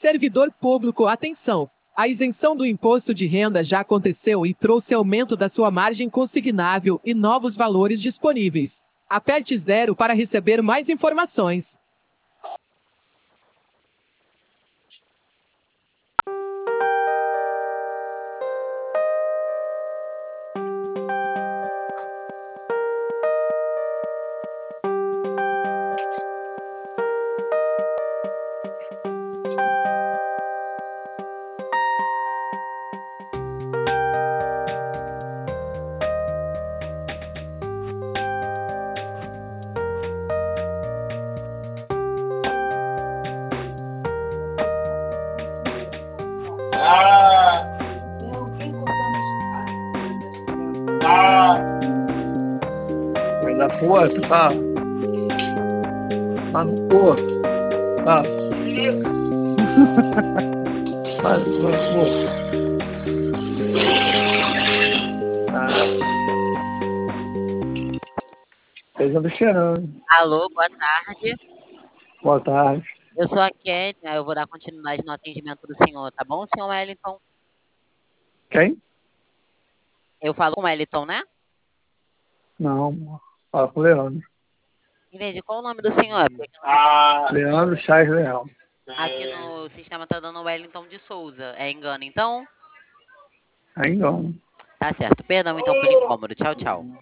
Servidor público, atenção! A isenção do imposto de renda já aconteceu e trouxe aumento da sua margem consignável e novos valores disponíveis. Aperte 0 para receber mais informações. Vai dar porta, tá? Tá no porto. Tá. Vai no porto. Tá. Esteja me cheirando. Alô, boa tarde. Boa tarde. Eu sou a Kênia, eu vou dar continuidade no atendimento do senhor, tá bom, senhor Wellington? Quem? Eu falo com o Wellington, né? Não, fala com o Leandro. Entendi. Qual o nome do senhor? É porque aqui Leandro Chás Leal. aqui no sistema tá dando Wellington de Souza. É engano, então? Aí não. Tá certo. Perdão, então, pelo incômodo. Tchau, tchau.